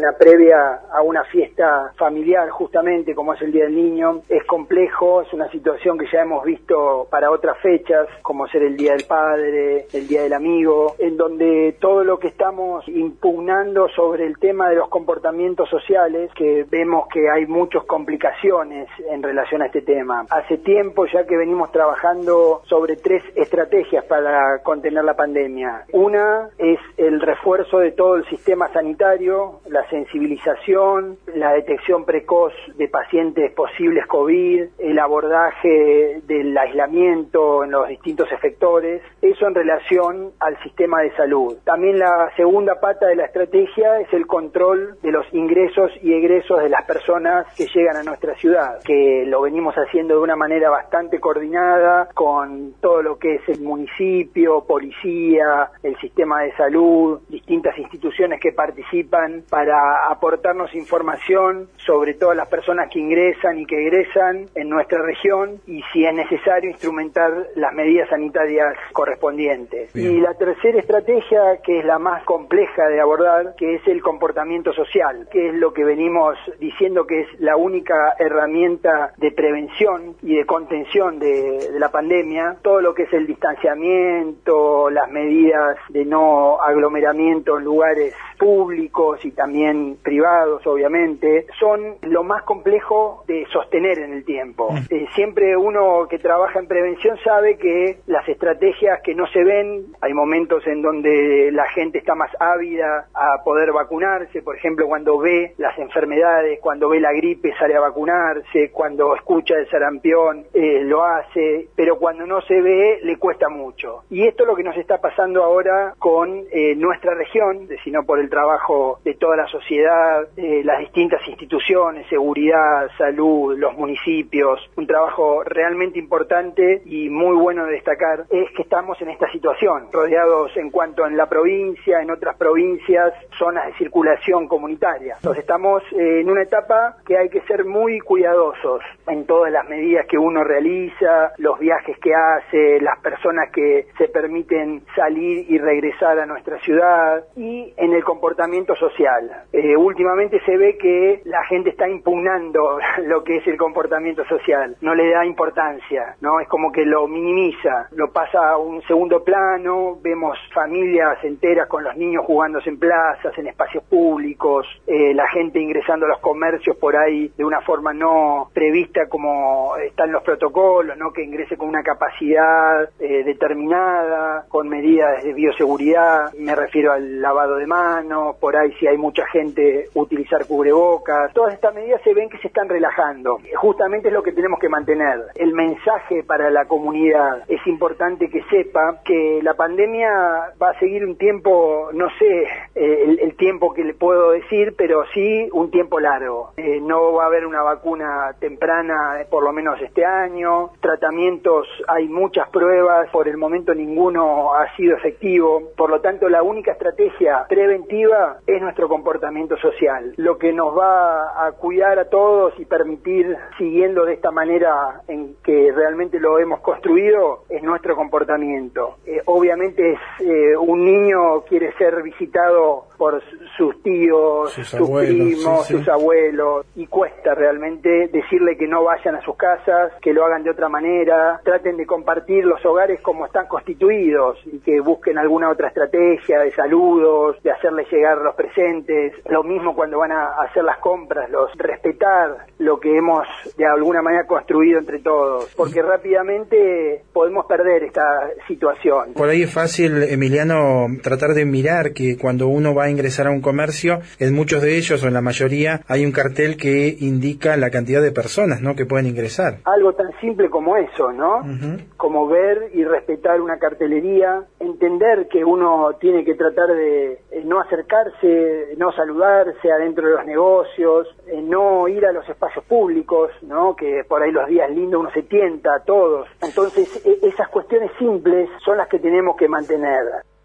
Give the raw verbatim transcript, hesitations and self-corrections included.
una previa a una fiesta familiar, justamente como es el Día del Niño. Es complejo, es una situación que ya hemos visto para otras fechas, como ser el Día del Padre, el Día del Amigo, en donde todo lo que estamos impugnando sobre el tema de los comportamientos sociales, que vemos que hay muchas complicaciones en relación a este tema. Hace tiempo ya que venimos trabajando sobre tres estrategias para contener la pandemia. Una es el refuerzo de todo el sistema sanitario, la sensibilización, la detección precoz de pacientes posibles COVID, el abordaje del aislamiento en los distintos efectores, eso en relación al sistema de salud. También la segunda pata de la estrategia es el control de los ingresos y egresos de las personas que llegan a nuestra ciudad, que lo venimos haciendo de una manera bastante coordinada con todo lo que es el municipio, policía, el sistema de salud, distintas instituciones que participan para aportarnos información sobre todas las personas que ingresan y que egresan en nuestra región y, si es necesario, instrumentar las medidas sanitarias correspondientes. Bien. Y la tercera estrategia, que es la más compleja de abordar, que es el comportamiento social, que es lo que venimos diciendo que es la única herramienta de prevención y de contención de, de la pandemia. Todo lo que es el distanciamiento, las medidas de no aglomeramiento en lugares públicos y también privados, obviamente, son lo más complejo de sostener en el tiempo. Eh, siempre uno que trabaja en prevención sabe que las estrategias que no se ven, hay momentos en donde la gente está más ávida a poder vacunarse, por ejemplo, cuando ve las enfermedades, cuando ve la gripe sale a vacunarse, cuando escucha el sarampión eh, lo hace, pero cuando no se ve le cuesta mucho. Y esto es lo que nos está pasando ahora con eh, nuestra región, sino por el trabajo de toda la sociedad, de las distintas instituciones, seguridad, salud, los municipios, un trabajo realmente importante y muy bueno de destacar, es que estamos en esta situación, rodeados en cuanto en la provincia, en otras provincias, zonas de circulación comunitaria. Entonces estamos eh, en una etapa que hay que ser muy cuidadosos en todas las medidas que uno realiza, los viajes que hace, las personas que se permiten salir y regresar a nuestra ciudad, y en el comportamiento social. Eh, últimamente se ve que la gente está impugnando lo que es el comportamiento social, no le da importancia, ¿no? Es como que lo minimiza, lo pasa a un segundo plano, vemos familias enteras con los niños jugándose en plazas, en espacios públicos, eh, la gente ingresando a los comercios por ahí de una forma no prevista como están los protocolos, ¿no? Que ingrese con una capacidad eh, determinada, con medidas de bioseguridad, me refiero al lavado de manos, por ahí si hay mucha gente utilizar cubrebocas. Todas estas medidas se ven que se están relajando. Justamente es lo que tenemos que mantener. El mensaje para la comunidad es importante que sepa que la pandemia va a seguir un tiempo, no sé eh, el, el tiempo que le puedo decir, pero sí un tiempo largo. Eh, no va a haber una vacuna temprana, eh, por lo menos este año. Tratamientos, hay muchas pruebas, por el momento ninguno ha sido efectivo. Por lo tanto, la única estrategia preventiva es nuestro comportamiento social. Lo que nos va a cuidar a todos y permitir, siguiendo de esta manera en que realmente lo hemos construido, es nuestro comportamiento. Eh, obviamente es eh, un niño quiere ser visitado por sus tíos, sus, sus abuelos, primos, sí, sí. sus abuelos, y cuesta realmente decirle que no vayan a sus casas, que lo hagan de otra manera, traten de compartir los hogares como están constituidos y que busquen alguna otra estrategia de saludos, de hacerles llegar los presentes, lo mismo cuando van a hacer las compras, los respetar lo que hemos de alguna manera construido entre todos, porque rápidamente podemos perder esta situación. Por ahí es fácil, Emiliano, tratar de mirar que cuando uno va a ingresar a un comercio, en muchos de ellos o en la mayoría hay un cartel que indica la cantidad de personas, ¿no?, que pueden ingresar. Algo tan simple como eso, ¿no? Uh-huh. Como ver y respetar una cartelería, entender que uno tiene que tratar de no acercarse, no saludarse adentro de los negocios, no ir a los espacios públicos, ¿no?, que por ahí los días lindos uno se tienta a todos. Entonces, esas cuestiones simples son las que tenemos que mantener.